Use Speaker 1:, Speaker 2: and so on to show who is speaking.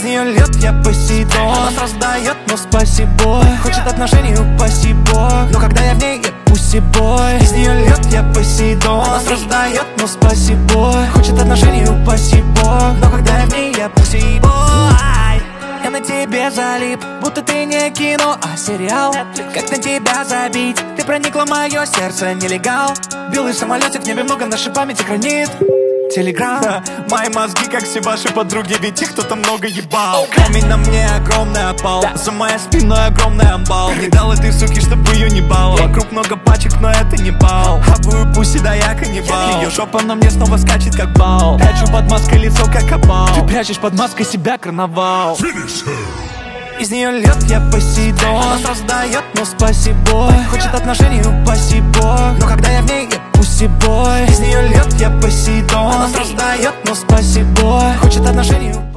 Speaker 1: нее льет, я Посейдон. Она сразу дает, но спасибо. Хочет отношений, упаси бог. Но когда я в ней, я пусибой. Из нее льет, я Посейдон. Она сразу дает, но спасибо. Хочет отношений, упаси бог. Но когда я в ней, я пусибой. Я на тебе залип, будто ты не кино, а сериал. Как на тебя забить? Ты проникла в мое сердце, нелегал. Белый самолетик в небе много, наша память хранит. Телеграм. Мои мозги, как все ваши подруги, ведь их кто-то много ебал. Камень на мне огромный опал, за моей спиной огромный амбал. Не дал этой суки, чтобы ее не бал. Вокруг много пачек, но это не бал. Хавую пуси, да я каннибал. Ее жопа на мне снова скачет, как бал. Прячу под маской лицо, как опал. Ты прячешь под маской себя, карнавал. Из нее льет, я Посейдон. Она сразу дает, но спасибо. Хочет отношений, упаси бог. Но когда я в ней, я пусибой. Из нее льет, я Посейдон. Она сразу дает, но спасибо. Хочет отношений,